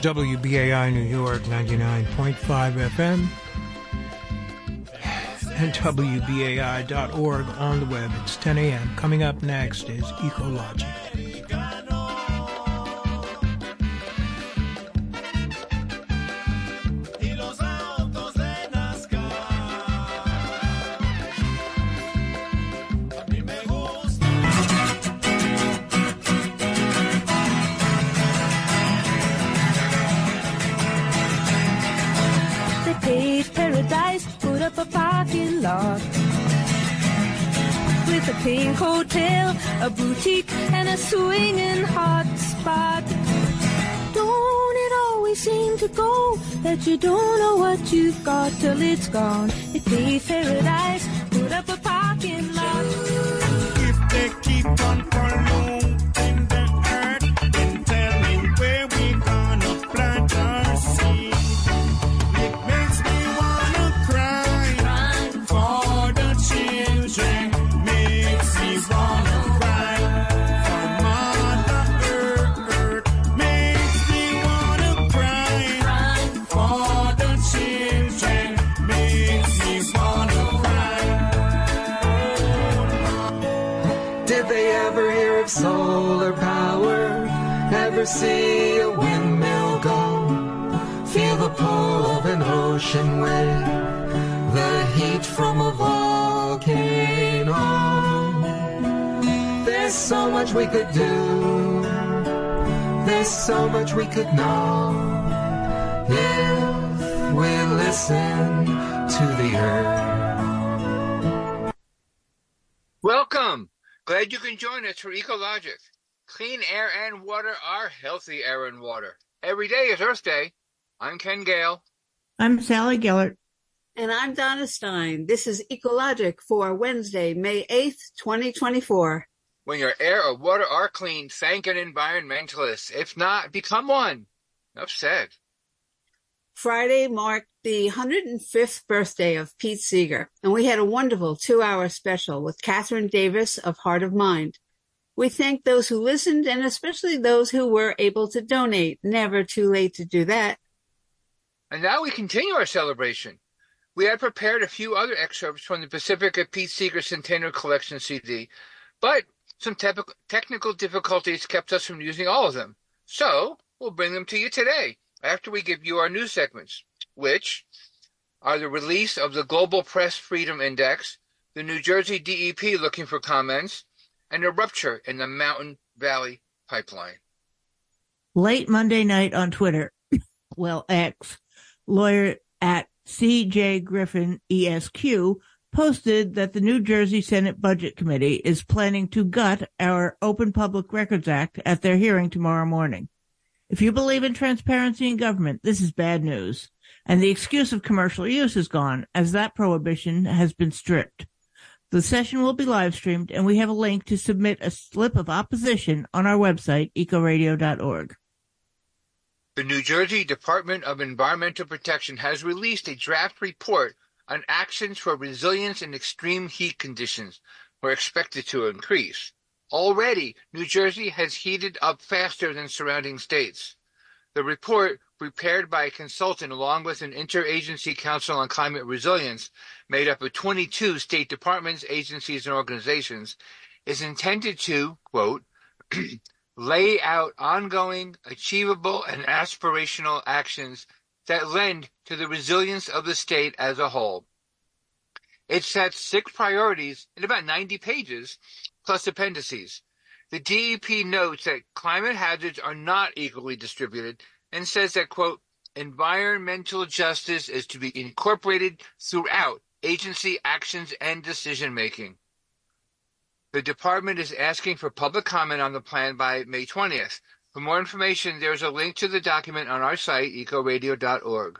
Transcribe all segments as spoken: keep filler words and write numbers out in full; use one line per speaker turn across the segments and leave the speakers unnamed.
W B A I New York ninety-nine point five F M and W B A I dot org on the web. It's ten a.m. Coming up next is Ecologic.
Up a parking lot with a pink hotel, a boutique, and a swinging hot spot. Don't it always seem to go that you don't know what you've got till it's gone? It pays paradise, put up a parking lot. If they keep on polluting the earth, then tell me where we gonna plant our seed.
Solar power, ever see a windmill go? Feel the pull of an ocean wave, the heat from a volcano. There's so much we could do, there's so much we could know, if we listen to the earth.
Welcome! Glad you can join us for Ecologic. Clean air and water are healthy air and water. Every day is Earth Day. I'm Ken Gale.
I'm Sally Gellert.
And I'm Donna Stein. This is Ecologic for Wednesday, May eighth, twenty twenty-four.
When your air or water are clean, thank an environmentalist. If not, become one. Enough said.
Friday marked the one hundred fifth birthday of Pete Seeger, and we had a wonderful two-hour special with Catherine Davis of Heart of Mind. We thank those who listened and especially those who were able to donate. Never too late to do that.
And now we continue our celebration. We had prepared a few other excerpts from the Pacifica Pete Seeger Centennial Collection C D, but some te- technical difficulties kept us from using all of them. So we'll bring them to you today, after we give you our news segments, which are the release of the Global Press Freedom Index, the New Jersey D E P looking for comments, and a rupture in the Mountain Valley Pipeline.
Late Monday night on Twitter, well, X, lawyer at C J Griffin E S Q posted that the New Jersey Senate Budget Committee is planning to gut our Open Public Records Act at their hearing tomorrow morning. If you believe in transparency in government, this is bad news. And the excuse of commercial use is gone, as that prohibition has been stripped. The session will be live streamed, and we have a link to submit a slip of opposition on our website, eco radio dot org.
The New Jersey Department of Environmental Protection has released a draft report on actions for resilience in extreme heat conditions were expected to increase. Already, New Jersey has heated up faster than surrounding states. The report, prepared by a consultant along with an Interagency Council on Climate Resilience, made up of twenty-two state departments, agencies, and organizations, is intended to, quote, lay out ongoing, achievable, and aspirational actions that lend to the resilience of the state as a whole. It sets six priorities in about ninety pages, plus appendices. The D E P notes that climate hazards are not equally distributed and says that, quote, environmental justice is to be incorporated throughout agency actions and decision-making. The department is asking for public comment on the plan by May twentieth. For more information, there's a link to the document on our site, eco radio dot org.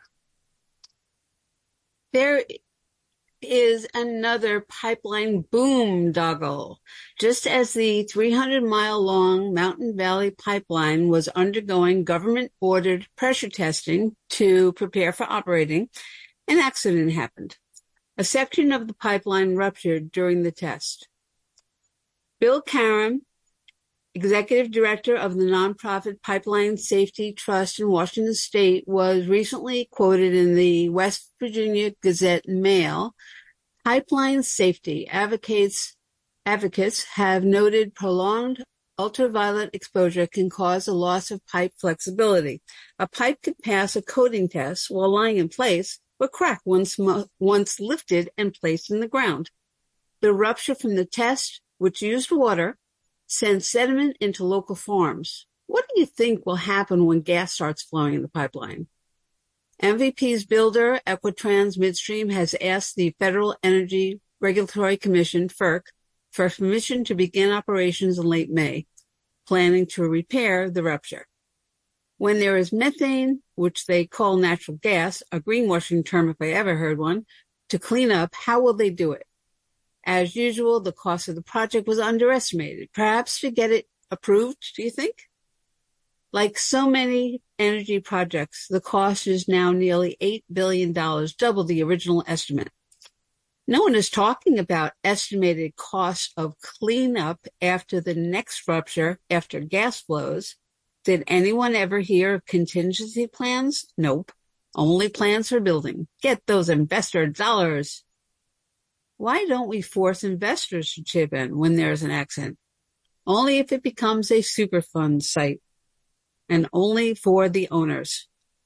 There is another pipeline boondoggle. Just as the three hundred mile long Mountain Valley Pipeline was undergoing government-ordered pressure testing to prepare for operating, an accident happened. A section of the pipeline ruptured during the test. Bill Karam, executive director of the nonprofit Pipeline Safety Trust in Washington State, was recently quoted in the West Virginia Gazette Mail. Pipeline safety advocates advocates have noted prolonged ultraviolet exposure can cause a loss of pipe flexibility. A pipe can pass a coating test while lying in place, but crack once once lifted and placed in the ground. The rupture from the test, which used water, sends sediment into local farms. What do you think will happen when gas starts flowing in the pipeline? M V P's builder, Equitrans Midstream, has asked the Federal Energy Regulatory Commission, F E R C, for permission to begin operations in late May, planning to repair the rupture. When there is methane, which they call natural gas, a greenwashing term if I ever heard one, to clean up, how will they do it? As usual, the cost of the project was underestimated, perhaps to get it approved, do you think? Like so many energy projects, the cost is now nearly eight billion dollars, double the original estimate. No one is talking about estimated costs of cleanup after the next rupture, after gas flows. Did anyone ever hear of contingency plans? Nope. Only plans for building. Get those investor dollars. Why don't we force investors to chip in when there's an accident? Only if it becomes a Superfund site, and only for the owners.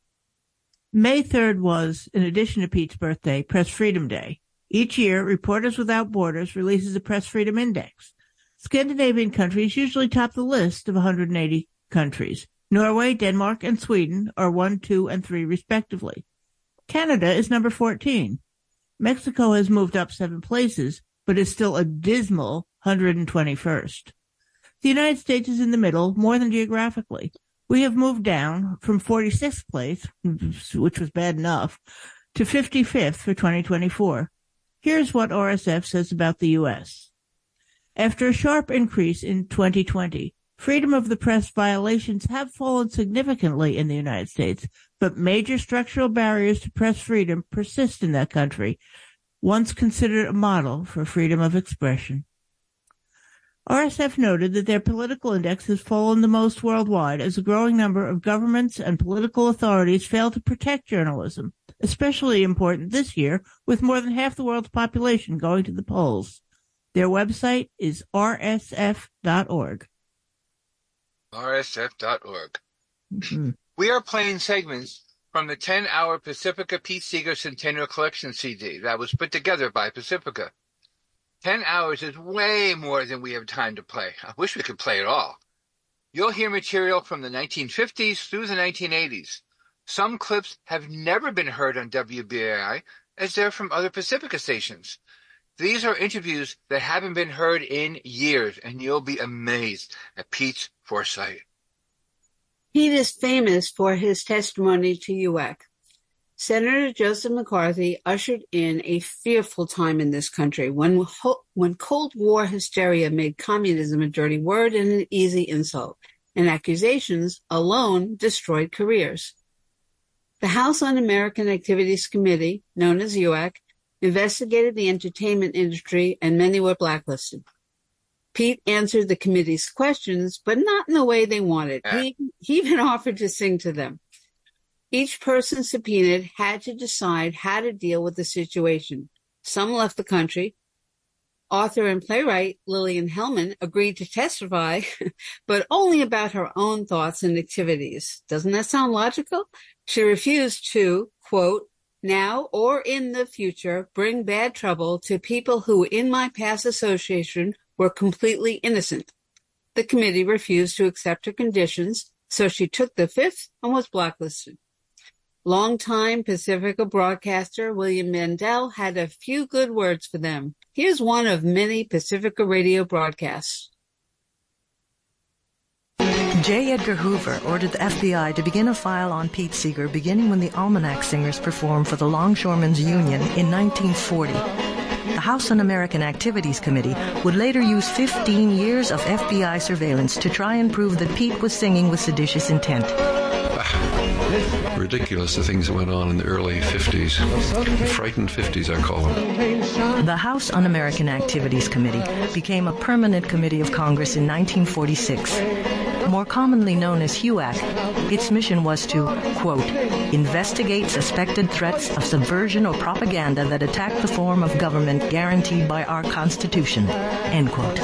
May third was, in addition to Pete's birthday, Press Freedom Day. Each year, Reporters Without Borders releases a Press Freedom Index. Scandinavian countries usually top the list of one hundred eighty countries. Norway, Denmark, and Sweden are one, two, and three, respectively. Canada is number fourteen. Mexico has moved up seven places, but is still a dismal one hundred twenty-first. The United States is in the middle, more than geographically. We have moved down from forty-sixth place, which was bad enough, to fifty-fifth for twenty twenty-four. Here's what R S F says about the U S. After a sharp increase in twenty twenty, freedom of the press violations have fallen significantly in the United States, but major structural barriers to press freedom persist in that country, once considered a model for freedom of expression. R S F noted that their political index has fallen the most worldwide as a growing number of governments and political authorities fail to protect journalism, especially important this year with more than half the world's population going to the polls. Their website is R S F dot org.
R S F dot org.
Mm-hmm.
We are playing segments from the ten-hour Pacifica Pete Seeger Centennial Collection C D that was put together by Pacifica. Ten hours is way more than we have time to play. I wish we could play it all. You'll hear material from the nineteen fifties through the nineteen eighties. Some clips have never been heard on W B A I, as they're from other Pacifica stations. These are interviews that haven't been heard in years, and you'll be amazed at Pete's foresight.
Pete is famous for his testimony to U A C. Senator Joseph McCarthy ushered in a fearful time in this country when, when Cold War hysteria made communism a dirty word and an easy insult, and accusations alone destroyed careers. The House Un-American Activities Committee, known as U A C, investigated the entertainment industry, and many were blacklisted. Pete answered the committee's questions, but not in the way they wanted. He, he even offered to sing to them. Each person subpoenaed had to decide how to deal with the situation. Some left the country. Author and playwright Lillian Hellman agreed to testify, but only about her own thoughts and activities. Doesn't that sound logical? She refused to, quote, now or in the future, bring bad trouble to people who in my past association were completely innocent. The committee refused to accept her conditions, so she took the fifth and was blacklisted. Longtime Pacifica broadcaster William Mandel had a few good words for them. Here's one of many Pacifica radio broadcasts.
J. Edgar Hoover ordered the F B I to begin a file on Pete Seeger beginning when the Almanac Singers performed for the Longshoremen's Union in nineteen forty. The House Un-American Activities Committee would later use fifteen years of F B I surveillance to try and prove that Pete was singing with seditious intent.
ridiculous, the things that went on in the early fifties. The frightened fifties, I call them.
The House Un-American Activities Committee became a permanent committee of Congress in nineteen forty-six. More commonly known as HUAC, its mission was to, quote, investigate suspected threats of subversion or propaganda that attack the form of government guaranteed by our Constitution, end quote.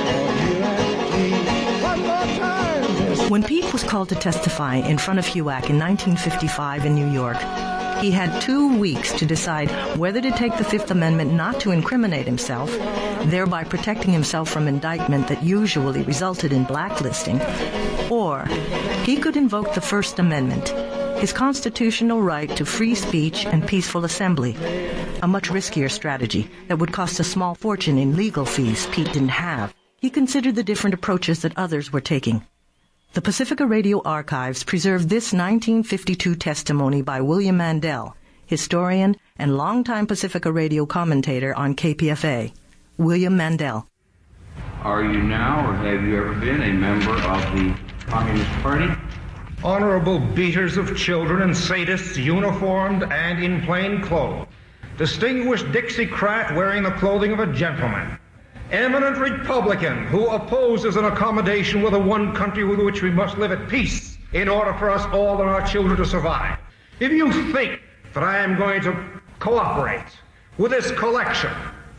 When Pete was called to testify in front of HUAC in nineteen fifty-five in New York, he had two weeks to decide whether to take the Fifth Amendment not to incriminate himself, thereby protecting himself from indictment that usually resulted in blacklisting, or he could invoke the First Amendment, his constitutional right to free speech and peaceful assembly, a much riskier strategy that would cost a small fortune in legal fees Pete didn't have. He considered the different approaches that others were taking. The Pacifica Radio Archives preserve this nineteen fifty-two testimony by William Mandel, historian and longtime Pacifica Radio commentator on K P F A. William Mandel.
Are you now, or have you ever been, a member of the Communist Party?
Honorable beaters of children and sadists uniformed and in plain clothes. Distinguished Dixiecrat wearing the clothing of a gentleman. Eminent Republican who opposes an accommodation with the one country with which we must live at peace in order for us all and our children to survive. If you think that I am going to cooperate with this collection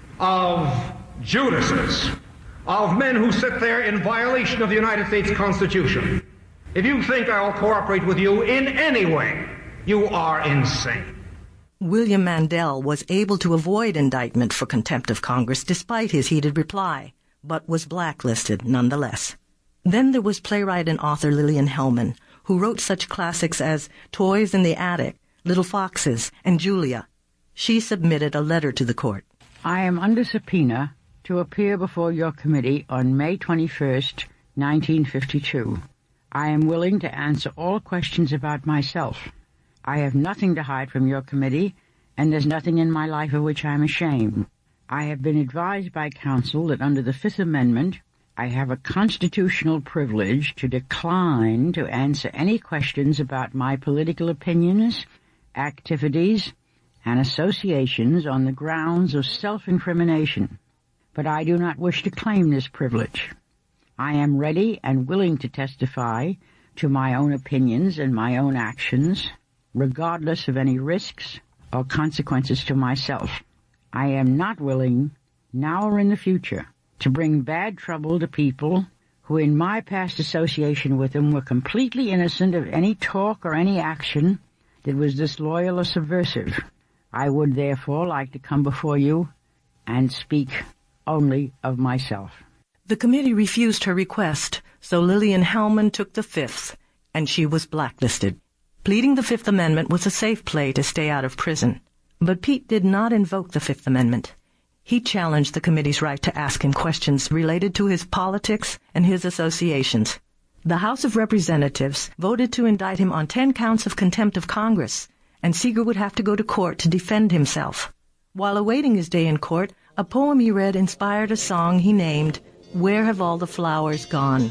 of Judases, of men who sit there in violation of the United States Constitution, if you think I will cooperate with you in any way, you are insane.
William Mandel was able to avoid indictment for contempt of Congress despite his heated reply, but was blacklisted nonetheless. Then there was playwright and author Lillian Hellman, who wrote such classics as Toys in the Attic, Little Foxes, and Julia. She submitted a letter to the court.
I am under subpoena to appear before your committee on May twenty-first, nineteen fifty-two. I am willing to answer all questions about myself. I have nothing to hide from your committee, and there's nothing in my life of which I am ashamed. I have been advised by counsel that under the Fifth Amendment, I have a constitutional privilege to decline to answer any questions about my political opinions, activities, and associations on the grounds of self-incrimination. But I do not wish to claim this privilege. I am ready and willing to testify to my own opinions and my own actions, regardless of any risks or consequences to myself. I am not willing, now or in the future, to bring bad trouble to people who in my past association with them were completely innocent of any talk or any action that was disloyal or subversive. I would therefore like to come before you and speak only of myself.
The committee refused her request, so Lillian Hellman took the Fifth, and she was blacklisted. Pleading the Fifth Amendment was a safe play to stay out of prison. But Pete did not invoke the Fifth Amendment. He challenged the committee's right to ask him questions related to his politics and his associations. The House of Representatives voted to indict him on ten counts of contempt of Congress, and Seeger would have to go to court to defend himself. While awaiting his day in court, a poem he read inspired a song he named, Where Have All the Flowers Gone?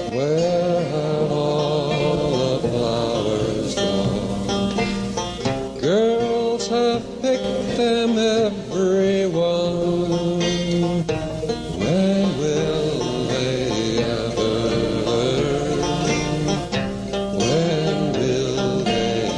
Where have all the flowers gone? Girls have picked them, every one. When will they ever learn? When will they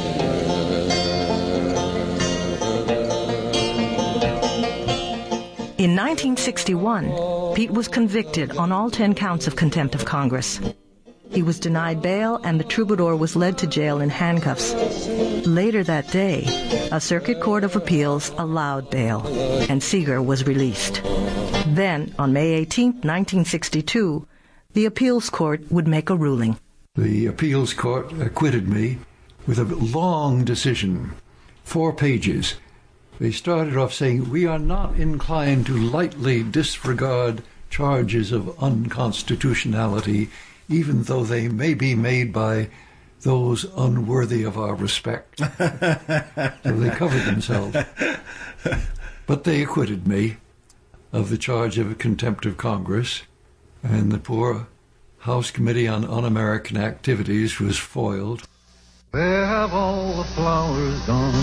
ever?
In nineteen sixty-one, Pete was convicted on all ten counts of contempt of Congress. He was denied bail, and the troubadour was led to jail in handcuffs. Later that day, a circuit court of appeals allowed bail, and Seeger was released. Then, on May eighteenth, nineteen sixty-two, the appeals court would make a ruling.
The appeals court acquitted me with a long decision, four pages. They started off saying, we are not inclined to lightly disregard charges of unconstitutionality, even though they may be made by those unworthy of our respect. So they covered themselves. But they acquitted me of the charge of contempt of Congress, and the poor House Committee on Un-American Activities was foiled.
Where have all the flowers gone?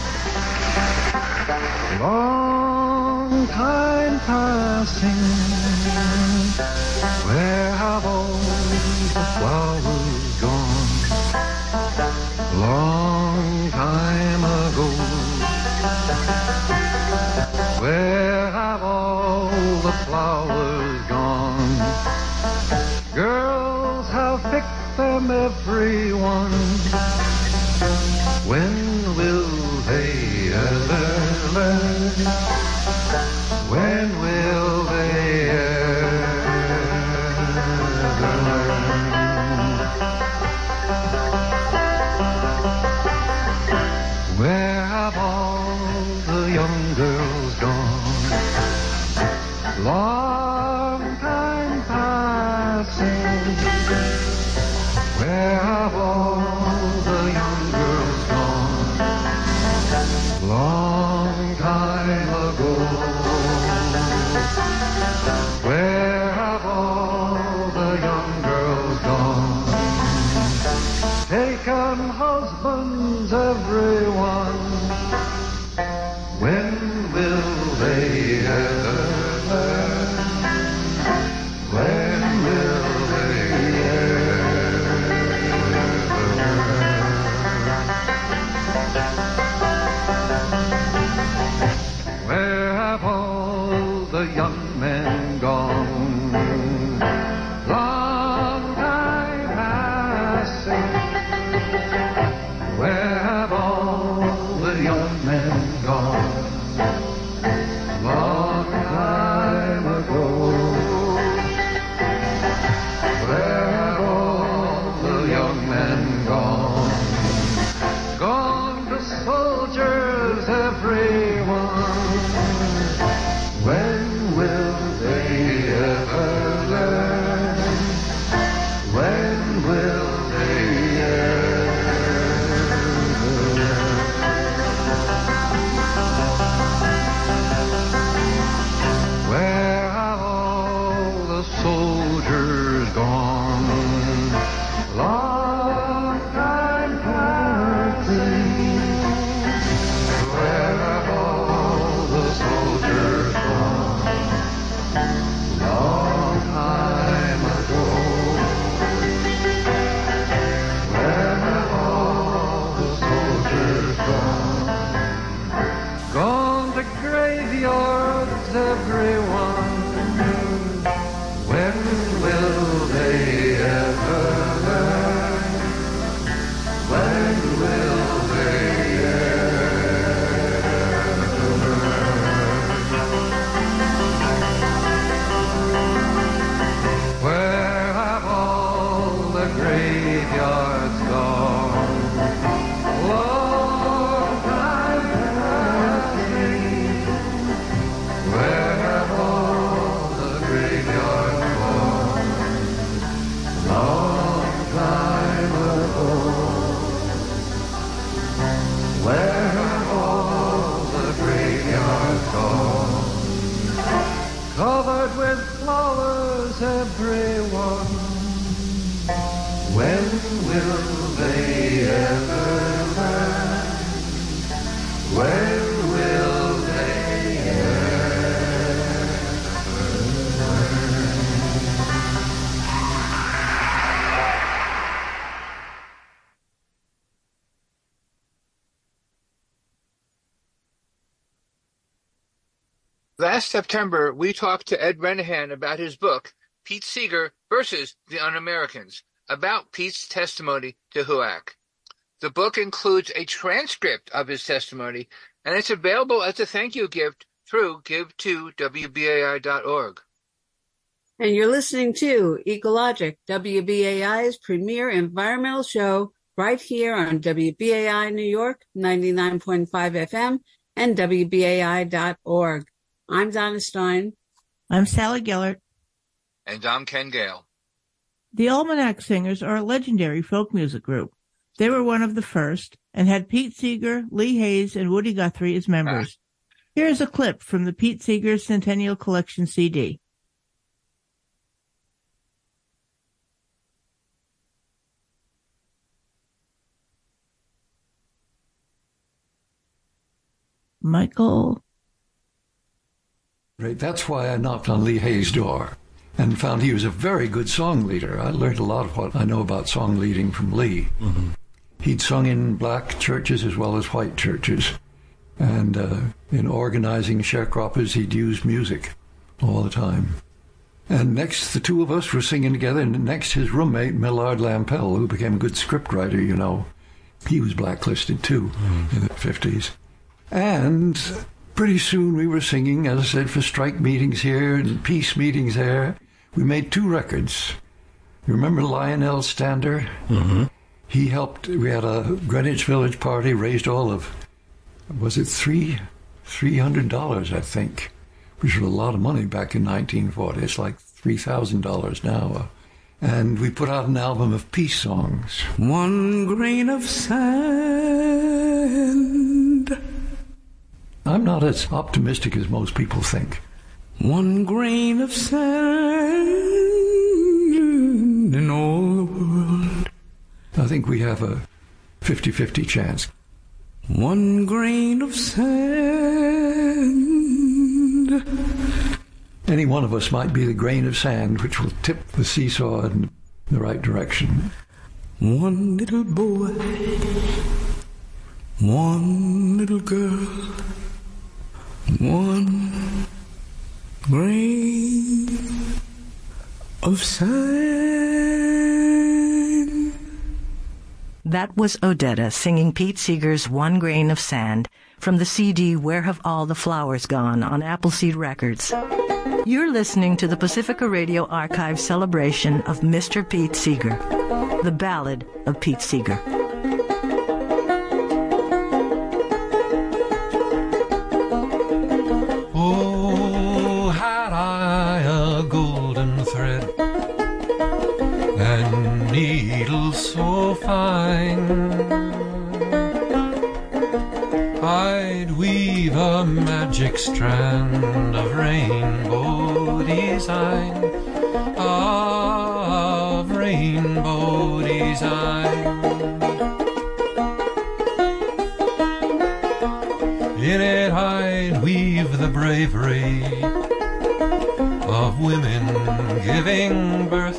Long time passing. Where have all the flowers gone? Long time ago. Where have all the flowers gone? Girls have picked them, everyone. When will they ever learn? When will they ever learn? Where have all the young girls gone? Long time passing. Where have all the young girls gone? Long time ago. Where have all the young girls gone? Taken husbands, everyone. When will they ever learn? When will they ever learn? Where have all the young men gone? Long time passing. Where have all the young men gone? Long time ago. Where have all the young men gone? Gone to soldiers, everyone. When will they ever learn? When will they ever learn? Where have all the soldiers gone? Long time passing. Where have all the soldiers gone? Long time ago. Where have all the soldiers gone? Gone to graveyards, everyone. When will they ever learn? When will they ever learn? Where have all the graveyards gone? Long time passing. Where have all the graveyards gone? Long time ago. Where have all the graveyards gone? Covered with flowers, everyone. When will they ever learn? When will they ever learn?
Last September, we talked to Ed Renahan about his book, Pete Seeger versus the Un-Americans, about Pete's testimony to H U A C. The book includes a transcript of his testimony, and it's available as a thank you gift through give to W B A I dot org.
And you're listening to Ecologic, W B A I's premier environmental show, right here on W B A I New York, ninety-nine point five F M, and W B A I dot org. I'm Donna Stein.
I'm Sally Gellert.
And I'm Ken Gale.
The Almanac Singers are a legendary folk music group. They were one of the first and had Pete Seeger, Lee Hayes, and Woody Guthrie as members. Ah. Here's a clip from the Pete Seeger Centennial Collection C D. Michael.
Right, that's why I knocked on Lee Hayes' door and found he was a very good song leader. I learned a lot of what I know about song leading from Lee. Mm-hmm. He'd sung in black churches as well as white churches. And uh, in organizing sharecroppers, he'd use music all the time. And next, the two of us were singing together, and next, his roommate, Millard Lampell, who became a good scriptwriter, you know. He was blacklisted, too, mm. in the fifties. And pretty soon we were singing, as I said, for strike meetings here and peace meetings there. We made two records. You remember Lionel Stander? Mm-hmm. He helped, we had a Greenwich Village party, raised all of, was it three, three hundred dollars, I think, which was a lot of money back in nineteen forty. It's like three thousand dollars now. And we put out an album of peace songs.
One grain of sand.
I'm not as optimistic as most people think.
One grain of sand in all the world.
I think we have a fifty-fifty chance.
One grain of sand.
Any one of us might be the grain of sand which will tip the seesaw in the right direction.
One little boy, one little girl, one grain of sand.
That was Odetta singing Pete Seeger's One Grain of Sand from the C D Where Have All the Flowers Gone on Appleseed Records. You're listening to the Pacifica Radio Archive celebration of Mister Pete Seeger, the Ballad of Pete Seeger.
Oh, had I a golden thread and needle so fine, I'd weave a magic strand of rainbow design, of rainbow design. In it I'd weave the bravery of women giving birth.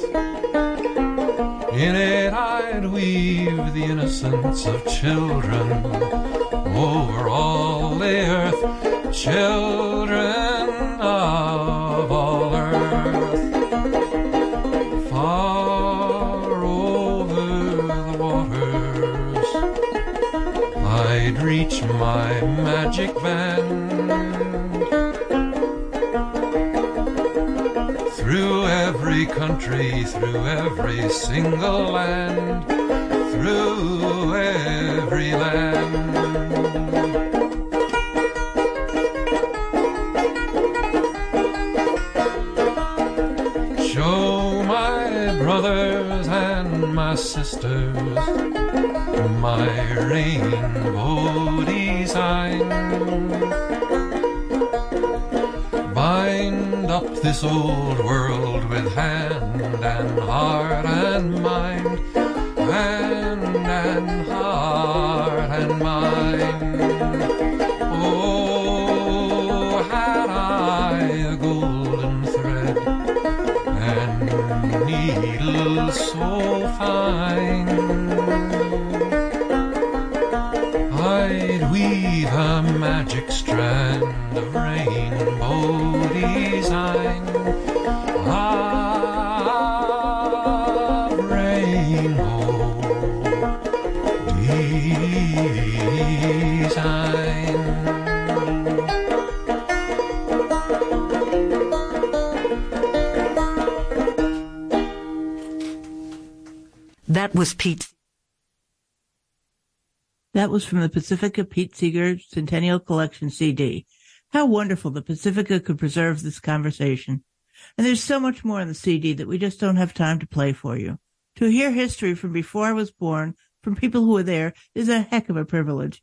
In it I'd weave the innocence of children over all the earth, children of all earth. Far over the waters I'd reach my magic band, through every country, through every single land, through every land. Show my brothers and my sisters my rainbow design. Bind up this old world with hand and heart and mind, hand and heart and mind. Oh, had I a golden thread and needle so fine, I'd weave a magic strand of rainbow design, of rainbow design.
That was Pete.
That was from the Pacifica Pete Seeger Centennial Collection C D. How wonderful that Pacifica could preserve this conversation. And there's so much more in the C D that we just don't have time to play for you. To hear history from before I was born, from people who were there, is a heck of a privilege.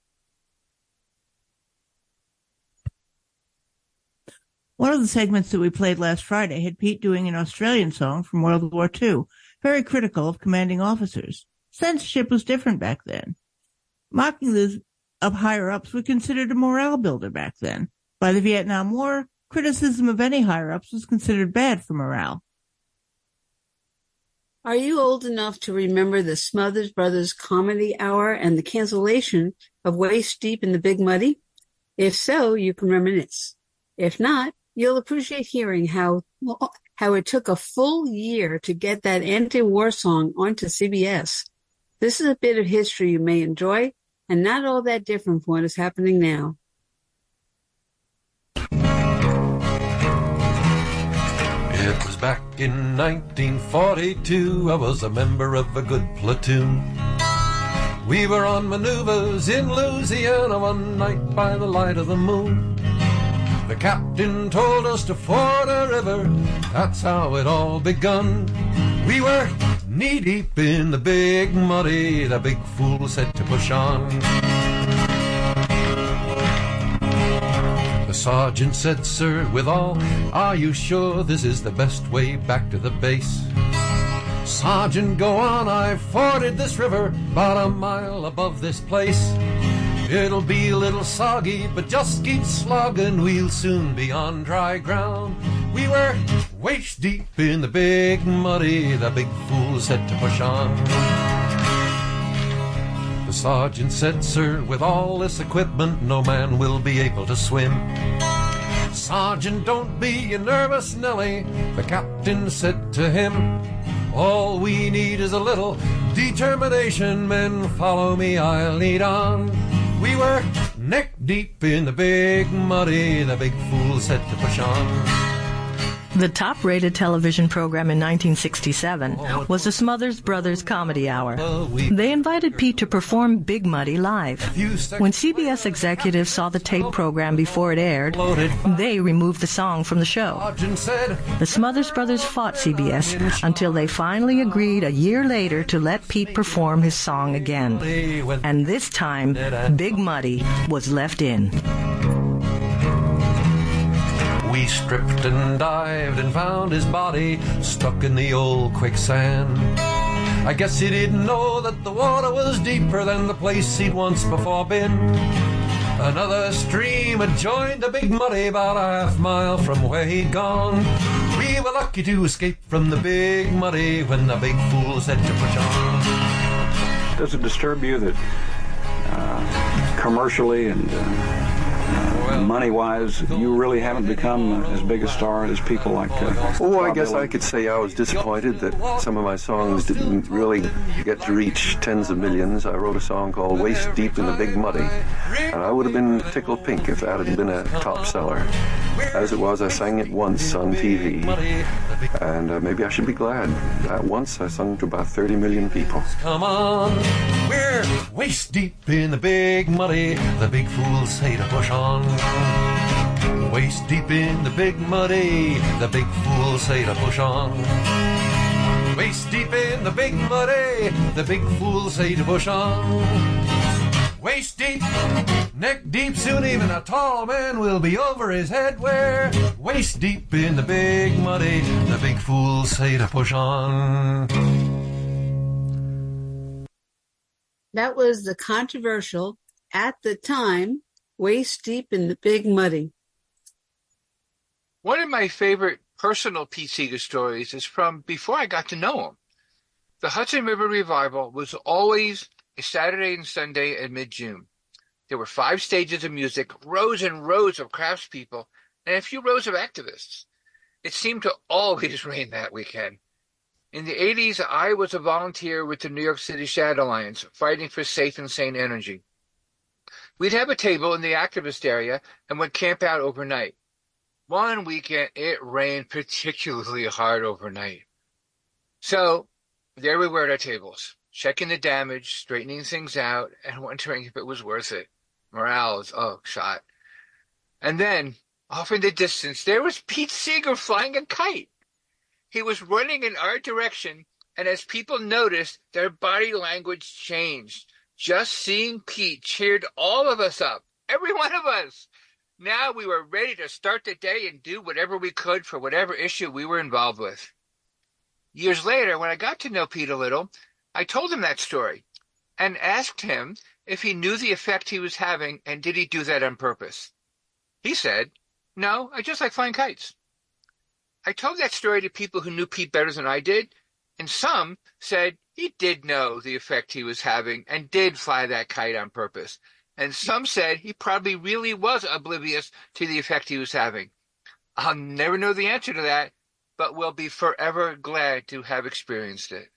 One of the segments that we played last Friday had Pete doing an Australian song from World War Two, very critical of commanding officers. Censorship was different back then. Mocking the of higher-ups were considered a morale builder back then. By the Vietnam War, criticism of any higher-ups was considered bad for morale.
Are you old enough to remember the Smothers Brothers Comedy Hour and the cancellation of Waist Deep in the Big Muddy? If so, you can reminisce. If not, you'll appreciate hearing how how it took a full year to get that anti-war song onto C B S. This is a bit of history you may enjoy, and not all that different from what is happening now.
It was back in nineteen forty-two, I was a member of a good platoon. We were on maneuvers in Louisiana one night by the light of the moon. The captain told us to ford a river, that's how it all begun. We were knee-deep in the big muddy, the big fool said to push on. The sergeant said, sir, with all, are you sure this is the best way back to the base? Sergeant, go on, I've forded this river about a mile above this place. It'll be a little soggy, but just keep slogging, we'll soon be on dry ground. We were waist deep in the big muddy, the big fool said to push on. The sergeant said, sir, with all this equipment, no man will be able to swim. Sergeant, don't be a nervous Nelly, the captain said to him. All we need is a little determination, men, follow me, I'll lead on. We were neck deep in the big muddy, the big fool said to push on.
The top-rated television program in nineteen sixty-seven was the Smothers Brothers Comedy Hour. They invited Pete to perform Big Muddy live. When C B S executives saw the tape program before it aired, they removed the song from the show. The Smothers Brothers fought C B S until they finally agreed a year later to let Pete perform his song again. And this time, Big Muddy was left in.
We stripped and dived and found his body stuck in the old quicksand. I guess he didn't know that the water was deeper than the place he'd once before been. Another stream had joined the Big Muddy about a half mile from where he'd gone. We were lucky to escape from the Big Muddy when the big fool said to push on.
Does it disturb you that uh, commercially and uh, money-wise, you really haven't become as big a star as people like uh,
Oh, I
Bob
guess
Dylan?
I could say I was disappointed that some of my songs didn't really get to reach tens of millions. I wrote a song called Waist Deep in the Big Muddy, and I would have been tickled pink if that had been a top seller. As it was, I sang it once on T V, and uh, maybe I should be glad. That once I sung to about thirty million people.
Come on, we're waist deep in the Big Muddy, the big fools say to push on. Waist deep in the Big Muddy, the big fools say to push on. Waist deep in the Big Muddy, the big fools say to push on. Waist deep, neck deep, soon even a tall man will be over his head. We're waist deep in the Big Muddy, the big fools say to push on.
That was the controversial, at the time, Waist Deep in the Big Muddy.
One of my favorite personal Pete Seeger stories is from before I got to know him. The Hudson River Revival was always a Saturday and Sunday in mid-June. There were five stages of music, rows and rows of craftspeople, and a few rows of activists. It seemed to always rain that weekend. In the eighties, I was a volunteer with the New York City Shadow Alliance, fighting for safe and sane energy. We'd have a table in the activist area and would camp out overnight. One weekend, it rained particularly hard overnight. So there we were at our tables, checking the damage, straightening things out, and wondering if it was worth it. Morale was, oh, shot. And then, off in the distance, there was Pete Seeger flying a kite. He was running in our direction, and as people noticed, their body language changed. Just seeing Pete cheered all of us up, every one of us. Now we were ready to start the day and do whatever we could for whatever issue we were involved with. Years later, when I got to know Pete a little, I told him that story and asked him if he knew the effect he was having and did he do that on purpose. He said, "No, I just like flying kites." I told that story to people who knew Pete better than I did, and some said he did know the effect he was having and did fly that kite on purpose. And some said he probably really was oblivious to the effect he was having. I'll never know the answer to that, but will be forever glad to have experienced it.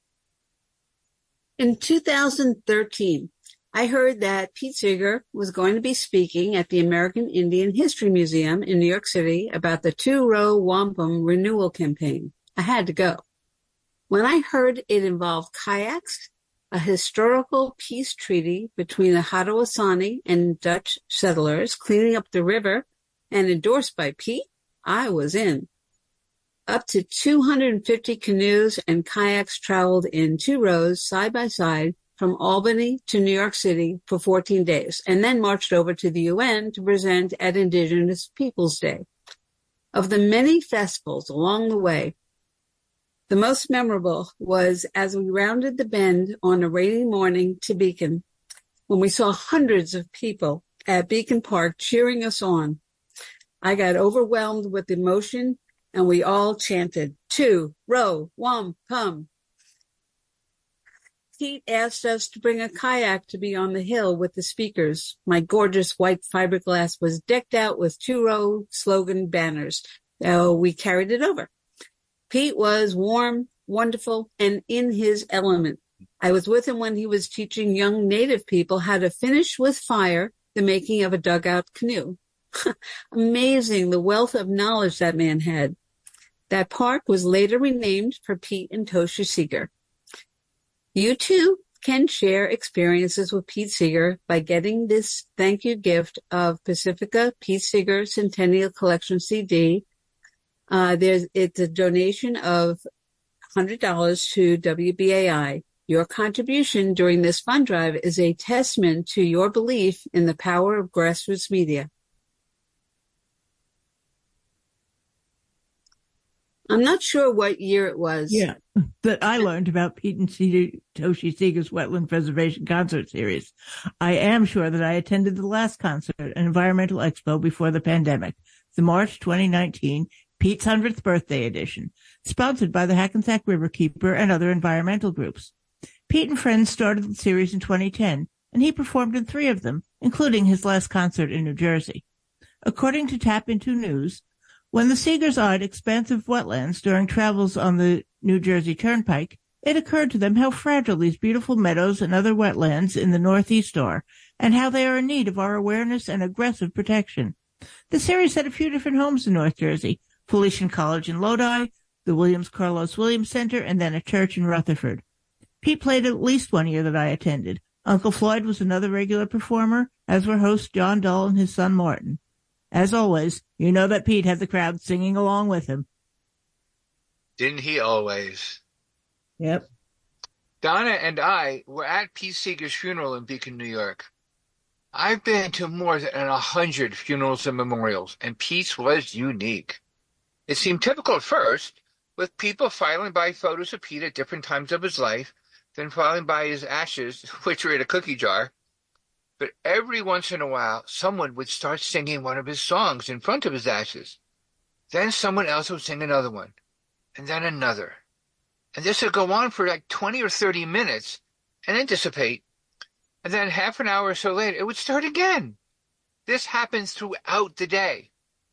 In two thousand thirteen, I heard that Pete Seeger was going to be speaking at the American Indian History Museum in New York City about the two-row wampum renewal campaign. I had to go. When I heard it involved kayaks, a historical peace treaty between the Haudenosaunee and Dutch settlers cleaning up the river, and endorsed by Pete, I was in. Up to two hundred fifty canoes and kayaks traveled in two rows side by side from Albany to New York City for fourteen days, and then marched over to the U N to present at Indigenous Peoples Day. Of the many festivals along the way, the most memorable was as we rounded the bend on a rainy morning to Beacon, when we saw hundreds of people at Beacon Park cheering us on. I got overwhelmed with emotion, and we all chanted, two, row, wampum. Pete asked us to bring a kayak to be on the hill with the speakers. My gorgeous white fiberglass was decked out with two-row slogan banners. So we carried it over. Pete was warm, wonderful, and in his element. I was with him when he was teaching young Native people how to finish with fire the making of a dugout canoe. Amazing the wealth of knowledge that man had. That park was later renamed for Pete and Tosha Seeger. You too can share experiences with Pete Seeger by getting this thank you gift of Pacifica Pete Seeger Centennial Collection C D. Uh, there's, it's a donation of one hundred dollars to W B A I. Your contribution during this fund drive is a testament to your belief in the power of grassroots media. I'm not sure what year it was.
Yeah, that I learned about Pete and C- Toshi Seeger's Wetland Preservation Concert Series. I am sure that I attended the last concert at Environmental Expo before the pandemic, the March twenty nineteen Pete's one hundredth Birthday Edition, sponsored by the Hackensack Riverkeeper and other environmental groups. Pete and friends started the series in twenty ten, and he performed in three of them, including his last concert in New Jersey. According to Tap Into News, when the Seegers eyed expansive wetlands during travels on the New Jersey Turnpike, it occurred to them how fragile these beautiful meadows and other wetlands in the Northeast are, and how they are in need of our awareness and aggressive protection. The series had a few different homes in North Jersey, Felician College in Lodi, the Williams Carlos Williams Center, and then a church in Rutherford. Pete played at least one year that I attended. Uncle Floyd was another regular performer, as were hosts John Dull and his son Martin. As always, you know that Pete had the crowd singing along with him.
Didn't he always?
Yep.
Donna and I were at Pete Seeger's funeral in Beacon, New York. I've been to more than a hundred funerals and memorials, and Pete's was unique. It seemed typical at first, with people filing by photos of Pete at different times of his life, then filing by his ashes, which were in a cookie jar. But every once in a while, someone would start singing one of his songs in front of his ashes. Then someone else would sing another one, and then another. And this would go on for like twenty or thirty minutes, and then dissipate. And then half an hour or so later, it would start again. This happens throughout the day.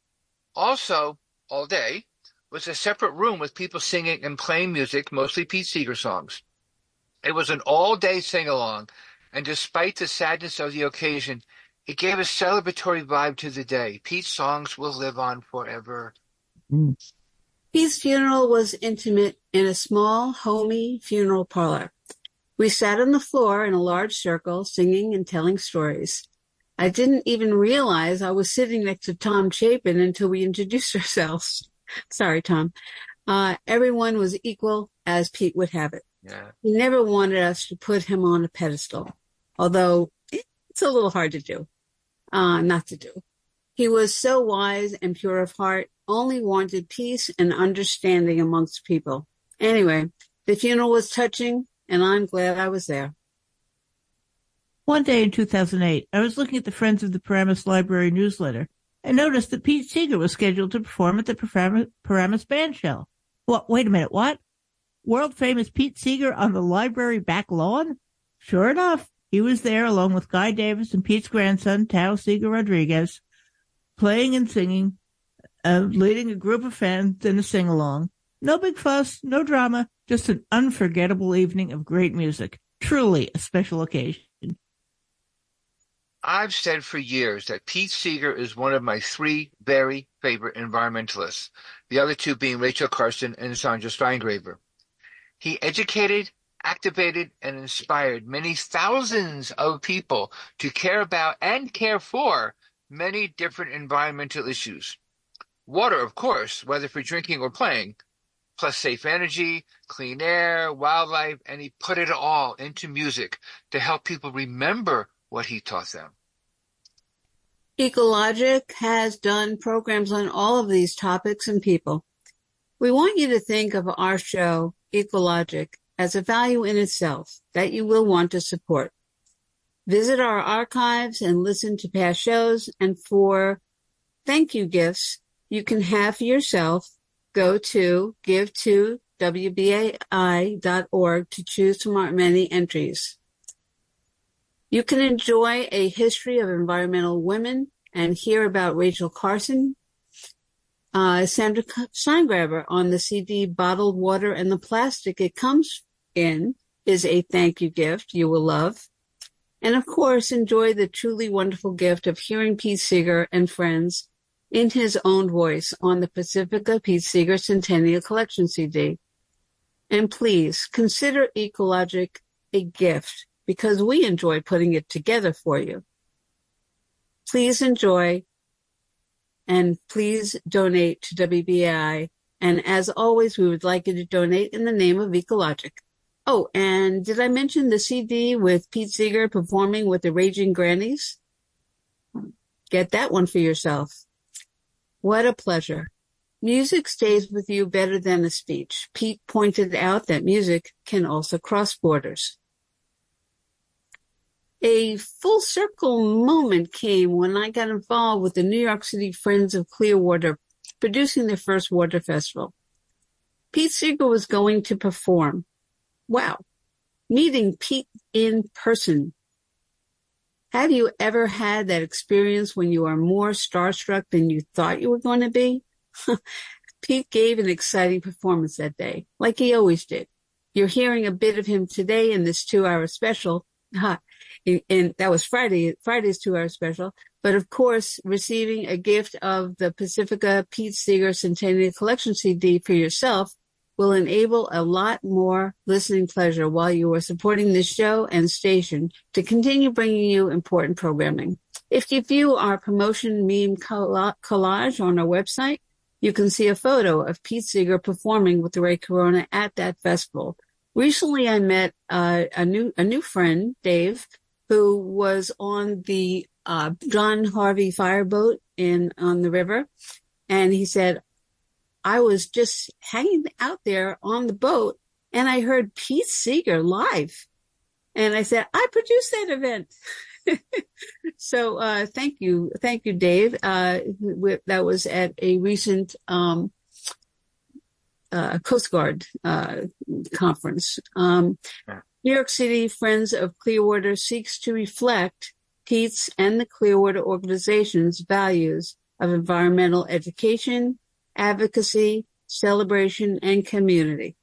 Also, all day, was a separate room with people singing and playing music, mostly Pete Seeger songs. It was an all-day sing-along, and despite the sadness of the occasion, it gave a celebratory vibe to the day. Pete's songs will live on forever.
Mm.
Pete's funeral was intimate in a small, homey funeral parlor. We sat on the floor in a large circle, singing and telling stories. I didn't even realize I was sitting next to Tom Chapin until we introduced ourselves. Sorry, Tom. Uh, everyone was equal as Pete would have it.
Yeah.
He never wanted us to put him on a pedestal, although it's a little hard to do, uh, not to do. He was so wise and pure of heart, only wanted peace and understanding amongst people. Anyway, the funeral was touching, and I'm glad I was there.
One day in two thousand eight, I was looking at the Friends of the Paramus Library newsletter and noticed that Pete Seeger was scheduled to perform at the Paramus, Paramus Bandshell. What? Wait a minute, what? World-famous Pete Seeger on the library back lawn? Sure enough, he was there along with Guy Davis and Pete's grandson, Tao Seeger Rodriguez, playing and singing, uh, leading a group of fans in a sing-along. No big fuss, no drama, just an unforgettable evening of great music. Truly a special occasion.
I've said for years that Pete Seeger is one of my three very favorite environmentalists, the other two being Rachel Carson and Sandra Steingraber. He educated, activated, and inspired many thousands of people to care about and care for many different environmental issues. Water, of course, whether for drinking or playing, plus safe energy, clean air, wildlife, and he put it all into music to help people remember what he taught them.
Ecologic has done programs on all of these topics and people. We want you to think of our show, Ecologic, as a value in itself that you will want to support. Visit our archives and listen to past shows, and for thank you gifts you can have for yourself, go to give to W B A I dot org to choose from our many entries. You can enjoy a history of environmental women and hear about Rachel Carson, uh, Sandra Steingraber on the C D Bottled Water and the Plastic It Comes In is a thank you gift you will love. And of course, enjoy the truly wonderful gift of hearing Pete Seeger and friends in his own voice on the Pacifica Pete Seeger Centennial Collection C D. And please consider Ecologic a gift, because we enjoy putting it together for you. Please enjoy, and please donate to W B A I. And as always, we would like you to donate in the name of Ecologic. Oh, and did I mention the C D with Pete Seeger performing with the Raging Grannies? Get that one for yourself. What a pleasure. Music stays with you better than a speech. Pete pointed out that music can also cross borders. A full circle moment came when I got involved with the New York City Friends of Clearwater producing their first water festival. Pete Seeger was going to perform. Wow. Meeting Pete in person. Have you ever had that experience when you are more starstruck than you thought you were going to be? Pete gave an exciting performance that day, like he always did. You're hearing a bit of him today in this two-hour special. Ha. And that was Friday, Friday's two-hour special. But of course, receiving a gift of the Pacifica Pete Seeger Centennial Collection C D for yourself will enable a lot more listening pleasure while you are supporting this show and station to continue bringing you important programming. If you view our promotion meme collage on our website, you can see a photo of Pete Seeger performing with Ray Corona at that festival. Recently, I met uh, a new a new friend, Dave, who was on the uh, John Harvey fireboat in on the river, and he said, I was just hanging out there on the boat, and I heard Pete Seeger live, and I said, I produced that event. So uh, thank you, thank you, Dave. Uh, that was at a recent um, uh, Coast Guard uh, conference. Um, New York City Friends of Clearwater seeks to reflect Pete's and the Clearwater organization's values of environmental education, advocacy, celebration, and community.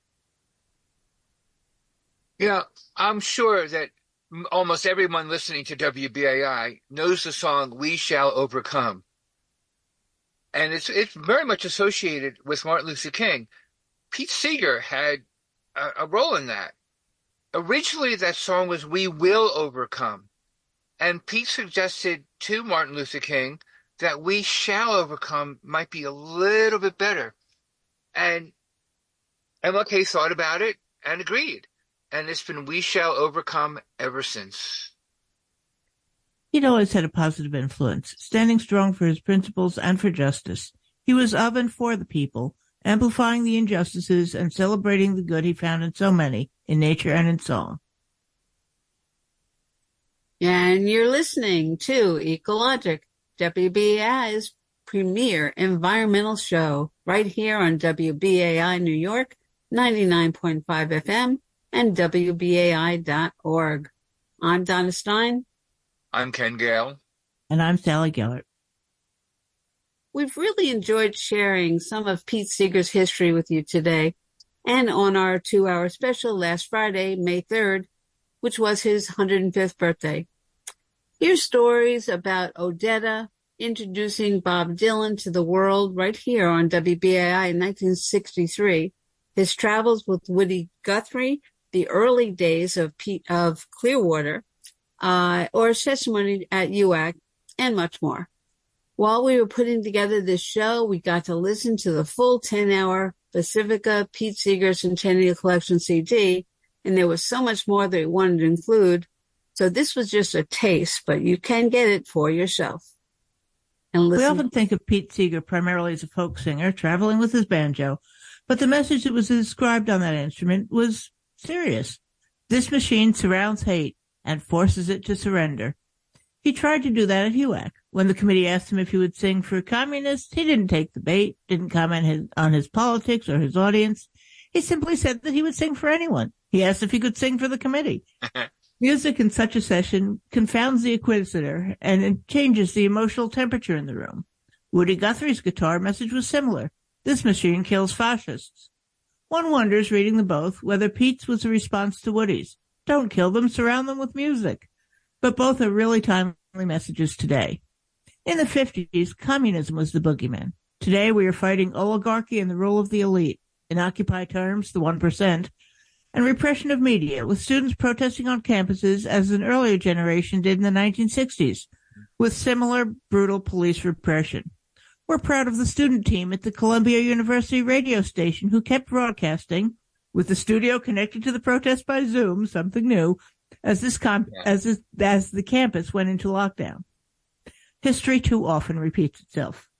Yeah, I'm sure that almost everyone listening to W B A I knows the song We Shall Overcome. And it's it's very much associated with Martin Luther King. Pete Seeger had a, a role in that. Originally, that song was We Will Overcome. And Pete suggested to Martin Luther King that We Shall Overcome might be a little bit better. And M L K thought about it and agreed. And it's been We Shall Overcome ever since.
He'd always had a positive influence, standing strong for his principles and for justice. He was of and for the people, amplifying the injustices and celebrating the good he found in so many, in nature and in song.
And you're listening to Ecologic, W B A I's premier environmental show, right here on W B A I New York, ninety-nine point five F M, and W B A I dot org. I'm Donna Stein.
I'm Ken Gale.
And I'm Sally Gellert.
We've really enjoyed sharing some of Pete Seeger's history with you today, and on our two-hour special last Friday, May third, which was his one hundred fifth birthday. Here's stories about Odetta introducing Bob Dylan to the world right here on W B A I in nineteen sixty-three, his travels with Woody Guthrie, the early days of P- of Clearwater, uh, or testimony at U A C, and much more. While we were putting together this show, we got to listen to the full ten-hour Pacifica Pete Seeger Centennial Collection C D, and there was so much more that we wanted to include. So this was just a taste, but you can get it for yourself. And listen.
We often think of Pete Seeger primarily as a folk singer traveling with his banjo, but the message that was inscribed on that instrument was serious. This machine surrounds hate and forces it to surrender. He tried to do that at U A C. When the committee asked him if he would sing for communists, he didn't take the bait, didn't comment his, on his politics or his audience. He simply said that he would sing for anyone. He asked if he could sing for the committee. Music in such a session confounds the inquisitor, and it changes the emotional temperature in the room. Woody Guthrie's guitar message was similar. This machine kills fascists. One wonders, reading them both, whether Pete's was a response to Woody's. Don't kill them, surround them with music. But both are really timely messages today. In the fifties, communism was the boogeyman. Today we are fighting oligarchy and the rule of the elite. In Occupy terms, the one percent. And repression of media, with students protesting on campuses as an earlier generation did in the nineteen sixties, with similar brutal police repression. We're proud of the student team at the Columbia University radio station who kept broadcasting, with the studio connected to the protest by Zoom, something new, as this com- yeah. as this, as the campus went into lockdown. History too often repeats itself.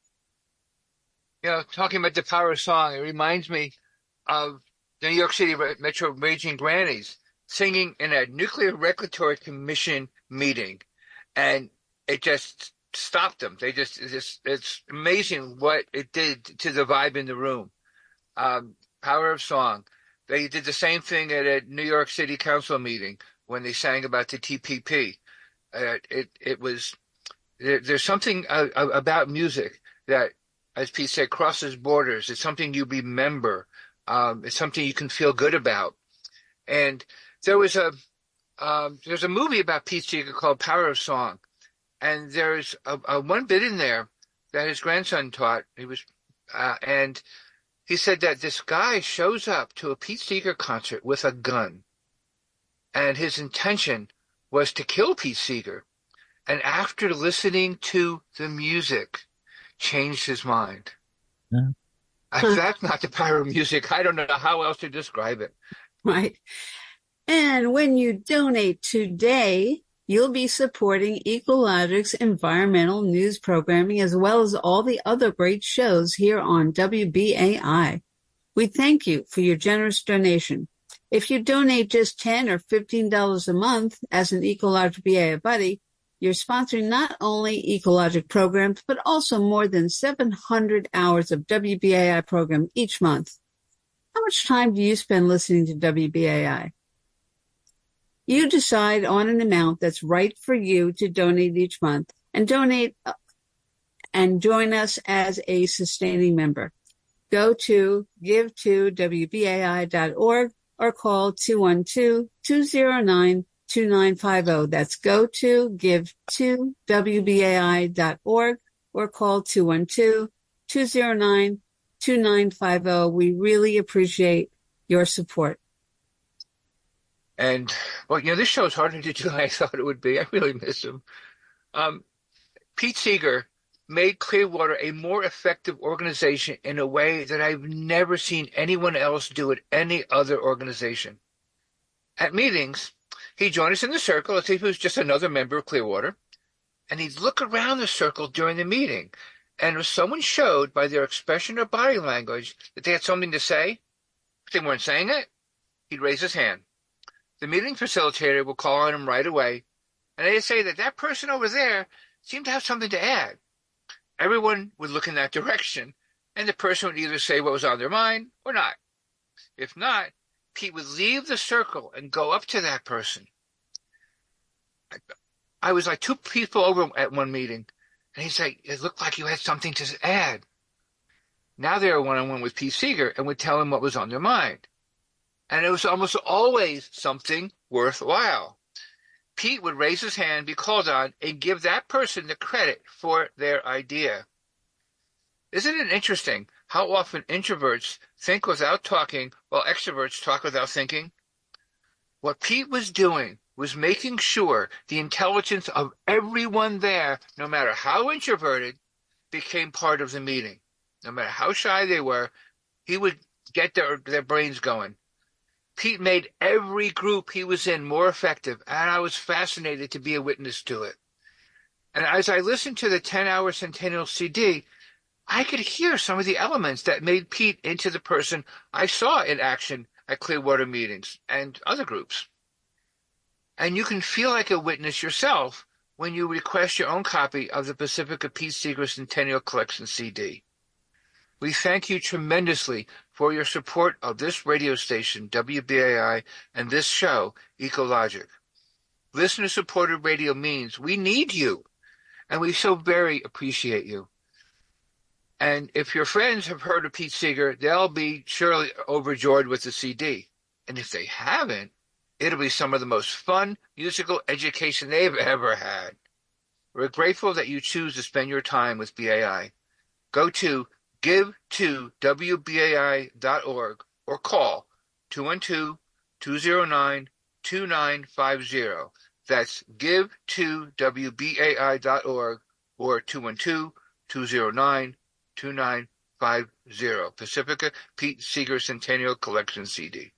You know, talking about the power of song, it reminds me of the New York City Metro Raging Grannies singing in a Nuclear Regulatory Commission meeting, and it just stopped them. They just, it's, just, it's amazing what it did to the vibe in the room. Um, power of song. They did the same thing at a New York City Council meeting when they sang about the T P P. Uh, it, it was, there, there's something uh, about music that, as Pete said, crosses borders. It's something you remember. Um, it's something you can feel good about. And there was a um, there's a movie about Pete Seeger called Power of Song, and there's a, a one bit in there that his grandson taught. He was, uh, and he said that this guy shows up to a Pete Seeger concert with a gun, and his intention was to kill Pete Seeger. And after listening to the music, changed his mind. Yeah. If that's not the power of music, I don't know how else to describe it.
Right. And when you donate today, you'll be supporting Ecologic's environmental news programming as well as all the other great shows here on W B A I. We thank you for your generous donation. If you donate just ten dollars or fifteen dollars a month as an Ecologic B A I buddy, you're sponsoring not only Ecologic programs, but also more than seven hundred hours of W B A I program each month. How much time do you spend listening to W B A I? You decide on an amount that's right for you to donate each month and donate and join us as a sustaining member. Go to give to W B A I dot org or call two one two, two zero nine, two nine five zero. That's go to give to W B A I dot org or call two one two, two zero nine, two nine five zero. We really appreciate your support.
And, well, you know, this show is harder to do than I thought it would be. I really miss him. Um, Pete Seeger made Clearwater a more effective organization in a way that I've never seen anyone else do at any other organization. At meetings, he'd join us in the circle as if he was just another member of Clearwater, and he'd look around the circle during the meeting, and if someone showed by their expression or body language that they had something to say, if they weren't saying it, he'd raise his hand. The meeting facilitator would call on him right away, and they say that that person over there seemed to have something to add. Everyone would look in that direction, and the person would either say what was on their mind or not. If not, Pete would leave the circle and go up to that person. I was like two people over at one meeting, and he'd say, it looked like you had something to add. Now they were one-on-one with Pete Seeger and would tell him what was on their mind. And it was almost always something worthwhile. Pete would raise his hand, be called on, and give that person the credit for their idea. Isn't it interesting how often introverts think without talking while extroverts talk without thinking? What Pete was doing was making sure the intelligence of everyone there, no matter how introverted, became part of the meeting. No matter how shy they were, he would get their, their brains going. Pete made every group he was in more effective, and I was fascinated to be a witness to it. And as I listened to the ten-hour Centennial C D, I could hear some of the elements that made Pete into the person I saw in action at Clearwater meetings and other groups. And you can feel like a witness yourself when you request your own copy of the Pacifica Pete Seeger Centennial Collection C D. We thank you tremendously for your support of this radio station, W B A I, and this show, Ecologic. Listener-supported radio means we need you, and we so very appreciate you. And if your friends have heard of Pete Seeger, they'll be surely overjoyed with the C D. And if they haven't, it'll be some of the most fun musical education they've ever had. We're grateful that you choose to spend your time with B A I. Go to give to W B A I dot org or call two one two, two zero nine, two nine five zero. That's give to W B A I dot org or two one two, two zero nine, two nine five zero. Pacifica Pete Seeger Centennial Collection C D.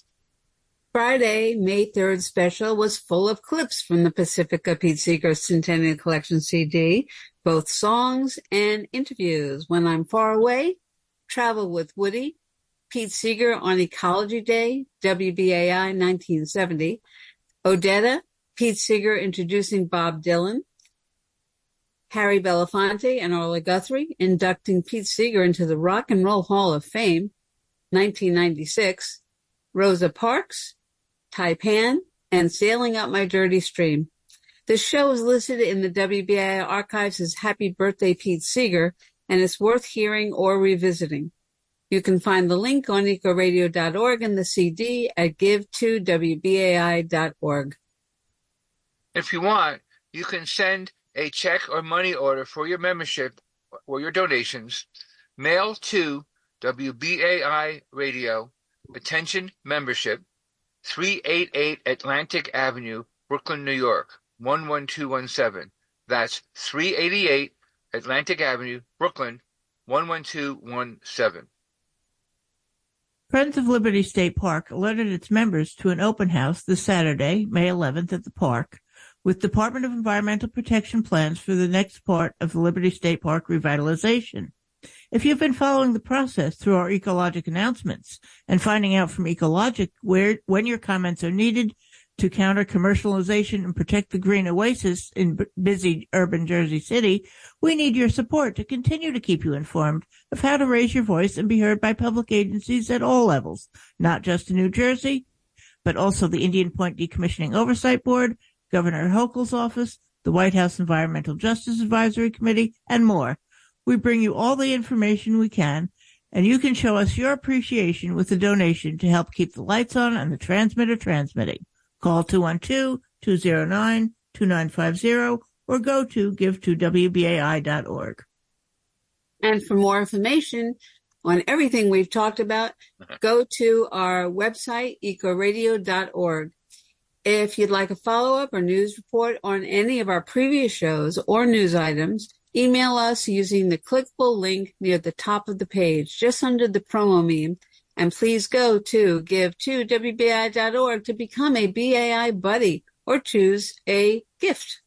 Friday, May third special was full of clips from the Pacifica Pete Seeger Centennial Collection C D, both songs and interviews. When I'm Far Away, Travel with Woody, Pete Seeger on Ecology Day, W B A I nineteen seventy, Odetta, Pete Seeger introducing Bob Dylan, Harry Belafonte and Orla Guthrie inducting Pete Seeger into the Rock and Roll Hall of Fame, nineteen ninety-six, Rosa Parks, Taipan, and Sailing Up My Dirty Stream. The show is listed in the W B A I archives as Happy Birthday Pete Seeger, and it's worth hearing or revisiting. You can find the link on eco radio dot org and the C D at give to W B A I dot org.
If you want, you can send a check or money order for your membership or your donations. Mail to W B A I Radio, Attention Membership, three eighty-eight Atlantic Avenue, Brooklyn, New York, one one two one seven. That's three eighty-eight Atlantic Avenue, Brooklyn, one one two one seven.
Friends of Liberty State Park alerted its members to an open house this Saturday, May eleventh, at the park, with Department of Environmental Protection plans for the next part of the Liberty State Park revitalization. If you've been following the process through our Ecologic announcements and finding out from Ecologic where, when your comments are needed to counter commercialization and protect the green oasis in b- busy urban Jersey City, we need your support to continue to keep you informed of how to raise your voice and be heard by public agencies at all levels, not just in New Jersey, but also the Indian Point Decommissioning Oversight Board, Governor Hochul's office, the White House Environmental Justice Advisory Committee, and more. We bring you all the information we can, and you can show us your appreciation with a donation to help keep the lights on and the transmitter transmitting. Call two one two, two zero nine, two nine five zero or go to give to W B A I dot org.
And for more information on everything we've talked about, go to our website, eco radio dot org. If you'd like a follow-up or news report on any of our previous shows or news items, email us using the clickable link near the top of the page, just under the promo meme. And please go to give to W B A I dot org to become a B A I buddy or choose a gift.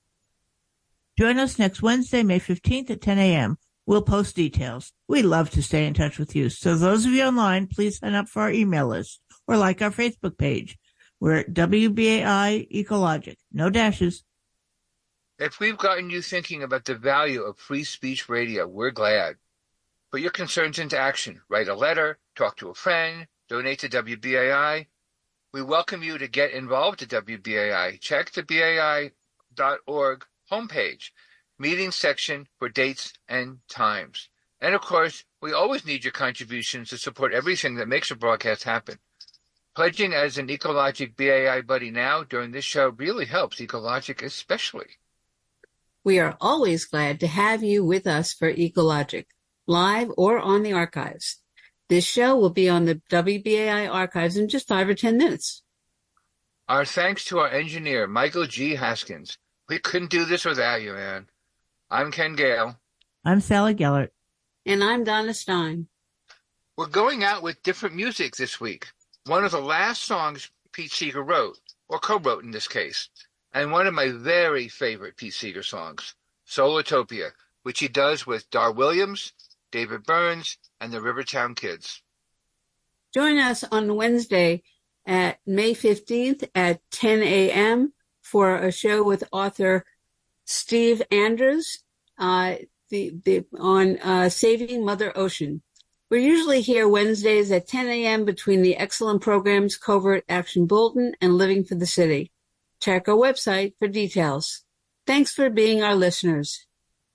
Join us next Wednesday, May fifteenth at ten a.m. We'll post details. We love to stay in touch with you. So those of you online, please sign up for our email list or like our Facebook page. We're at W B A I Ecologic. No dashes.
If we've gotten you thinking about the value of free speech radio, we're glad. Put your concerns into action. Write a letter, talk to a friend, donate to W B A I. We welcome you to get involved at W B A I. Check the B A I dot org homepage, meeting section for dates and times. And of course, we always need your contributions to support everything that makes a broadcast happen. Pledging as an Ecologic B A I buddy now during this show really helps, Ecologic especially.
We are always glad to have you with us for Ecologic, live or on the archives. This show will be on the W B A I archives in just five or ten minutes.
Our thanks to our engineer, Michael G. Haskins. We couldn't do this without you, man. I'm Ken Gale.
I'm Sally Gellert.
And I'm Donna Stein.
We're going out with different music this week. One of the last songs Pete Seeger wrote, or co-wrote in this case, and one of my very favorite Pete Seeger songs, Solartopia, which he does with Dar Williams, David Burns, and the Rivertown Kids.
Join us on Wednesday at May fifteenth at ten a.m. for a show with author Steve Andrews uh, the, the, on uh, Saving Mother Ocean. We're usually here Wednesdays at ten a.m. between the excellent programs Covert Action Bulletin and Living for the City. Check our website for details. Thanks for being our listeners.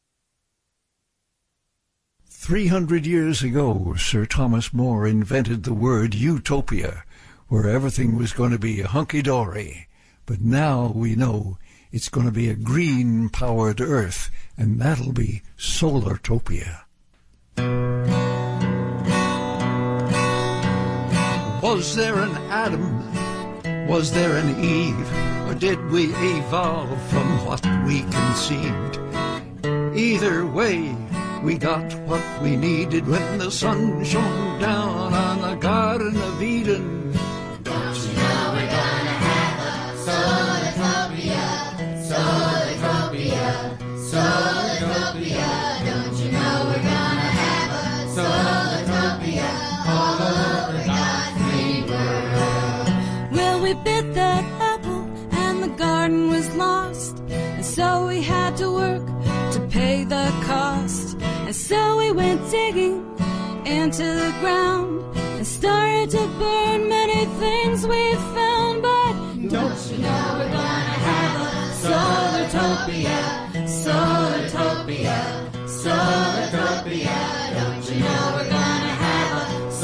Three hundred years ago, Sir Thomas More invented the word utopia, where everything was going to be hunky-dory. But now we know it's going to be a green-powered Earth, and that'll be Solartopia. Was there an Adam? Was there an Eve? Or did we evolve from what we conceived? Either way, we got what we needed when the sun shone down on the Garden of Eden.
Don't you know we're gonna have a Solartopia, Solartopia, Solartopia. Don't you know we're gonna have a Solartopia all over God's green world?
Well, we bit that apple and the garden was lost, and so we had to work to pay the cost. And so we went digging into the ground and started to burn many things we found. But don't you know we're gonna have a Solartopia, Solartopia, Solartopia. Don't you know we're gonna have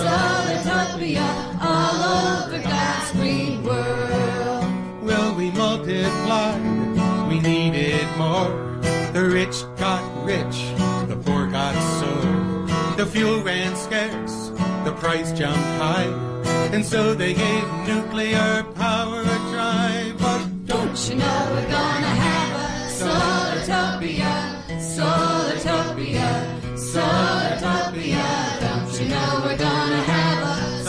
a Solartopia all over God's green world?
Well, we multiplied, we needed more. The rich got rich, the poor got sore. The fuel ran scarce, the price jumped high, and so they gave nuclear power a try. But
don't you know we're gonna have a Solartopia, Solartopia, Solartopia. Don't you know we're gonna have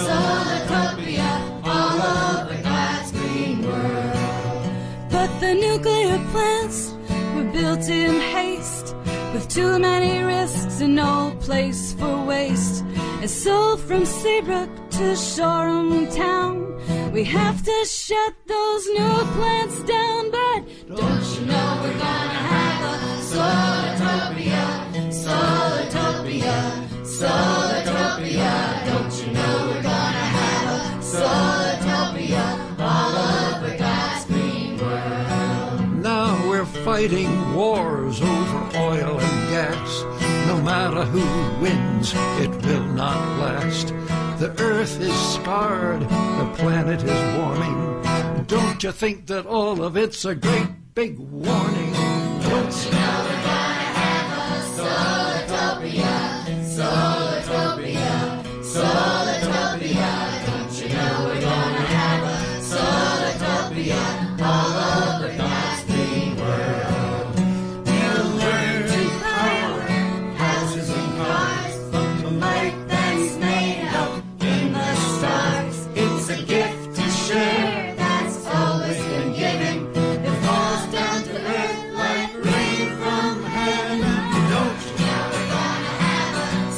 a Solartopia all over God's green world? But the nuclear plants were built in haste, with too many risks and no place for waste. And so from Seabrook to Shoreham town, we have to shut those new plants down. But don't you know we're gonna have a Solartopia, Solartopia, Solartopia. Don't you know we're gonna have a Solartopia all over God's green world?
Now we're fighting wars over oil and gas. No matter who wins, it will not last. The earth is scarred, the planet is warming. Don't you think that all of it's a great big warning?
Don't you know we're gonna have a Solartopia, Solartopia, Solartopia. Don't you know we're gonna have a Solartopia all over God's green world? We'll learn to power houses and cars from the light that's made up in the stars. It's a gift to share that's always been given. It falls down to earth like rain from heaven. Don't you know we're gonna have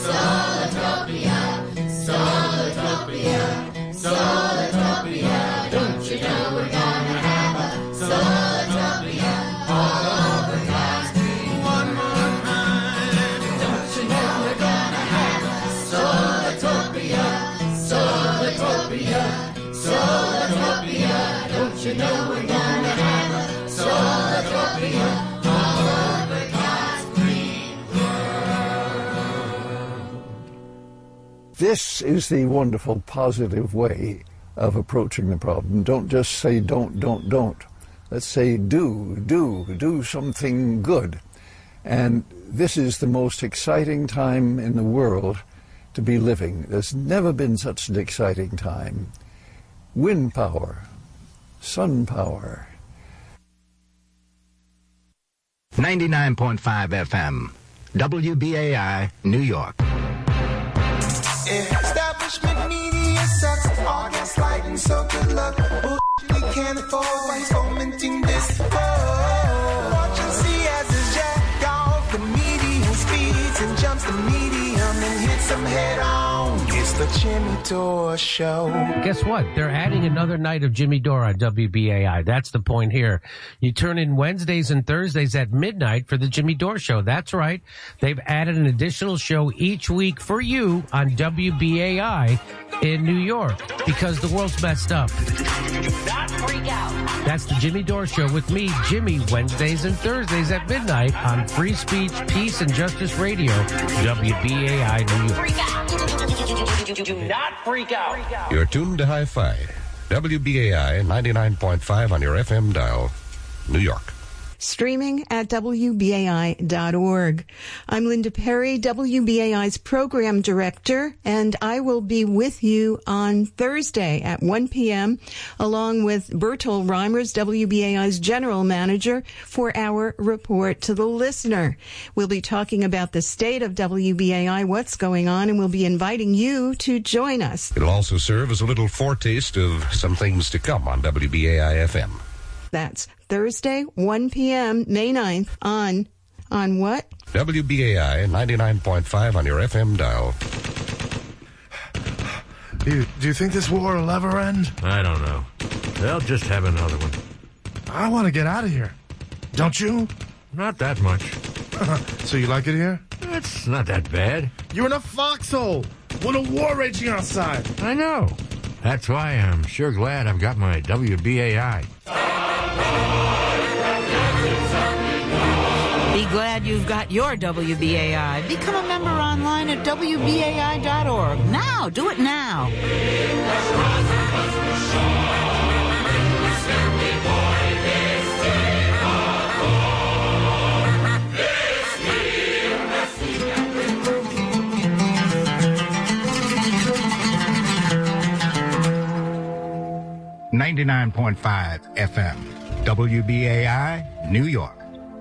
a Solartopia, Solartopia, Solartopia. Don't you know We're gonna have a solar-topia all over God's green world.
This is the wonderful, positive way of approaching the problem. Don't just say don't, don't, don't. Let's say do, do, do something good. And this is the most exciting time in the world to be living. There's never been such an exciting time. Wind power, sun power.
ninety-nine point five F M, W B A I, New York.
Establishment media sucks. All gaslighting, so good luck. Bullshit we can't afford. Why he's fomenting this? Oh, watch and see as his jack off the medium speeds and jumps the medium and hits him head on. It's the Jimmy Dore Show.
Guess what? They're adding another night of Jimmy Dore on W B A I. That's the point here. You turn in Wednesdays and Thursdays at midnight for the Jimmy Dore Show. That's right. They've added an additional show each week for you on W B A I in New York because the world's messed up.
Not freak out.
That's the Jimmy Dore Show with me, Jimmy, Wednesdays and Thursdays at midnight on Free Speech, Peace, and Justice Radio, W B A I New York.
Freak out. Do not freak out.
You're tuned to Hi-Fi, W B A I ninety-nine point five on your F M dial, New York.
Streaming at W B A I dot org. I'm Linda Perry, W B A I's program director, and I will be with you on Thursday at one p.m. along with Bertol Reimers, W B A I's general manager, for our report to the listener. We'll be talking about the state of W B A I, what's going on, and we'll be inviting you to join us.
It'll also serve as a little foretaste of some things to come on W B A I F M.
That's Thursday, one p.m., May ninth, on, on what?
W B A I ninety-nine point five on your F M dial.
Do you, do you think this war will ever end?
I don't know. They'll just have another one.
I want to get out of here. Don't you?
Not that much.
So you like it here?
It's not that bad.
You're in a foxhole with a war raging outside.
I know. That's why I'm sure glad I've got my W B A I.
Be glad you've got your W B A I. Become a member online at W B A I dot org. Now, do it now.
ninety-nine point five F M, W B A I, New York.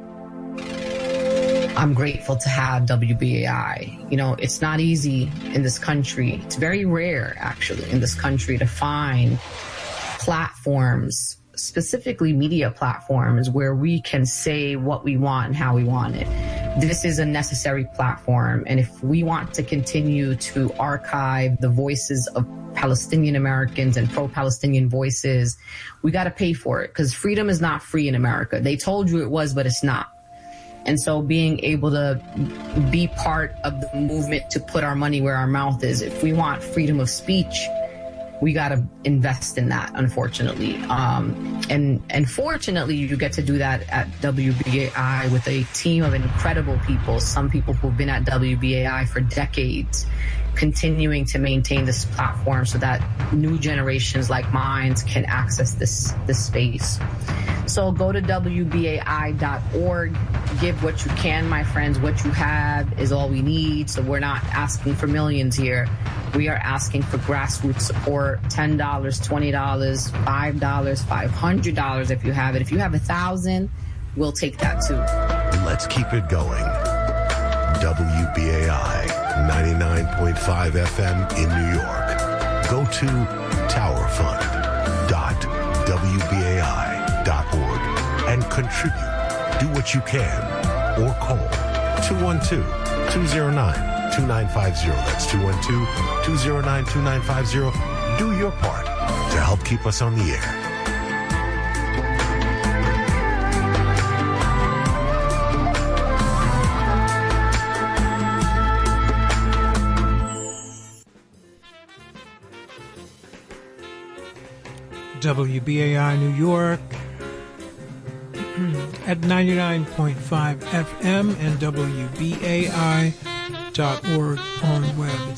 I'm grateful to have W B A I. You know, it's not easy in this country. It's very rare, actually, in this country to find platforms, specifically media platforms, where we can say what we want and how we want it. This is a necessary platform. And if we want to continue to archive the voices of Palestinian Americans and pro-Palestinian voices, we got to pay for it, because freedom is not free in America. They told you it was, but it's not. And so being able to be part of the movement to put our money where our mouth is, if we want freedom of speech, we got to invest in that, unfortunately. Um, and, and fortunately, you get to do that at W B A I with a team of incredible people, some people who've been at W B A I for decades, continuing to maintain this platform so that new generations like mine can access this, this space. So go to W B A I dot org, give what you can, my friends. What you have is all we need. So we're not asking for millions here. We are asking for grassroots support, ten dollars, twenty dollars, five dollars, five hundred dollars if you have it. If you have a thousand, we'll take that too.
Let's keep it going. W B A I ninety-nine point five F M in New York. Go to tower fund dot W B A I dot org and contribute. Do what you can or call two one two, two zero nine, two nine five zero. That's two one two, two zero nine, two nine five zero. Do your part to help keep us on the air.
W B A I New York, at ninety-nine point five F M and W B A I dot org on the web.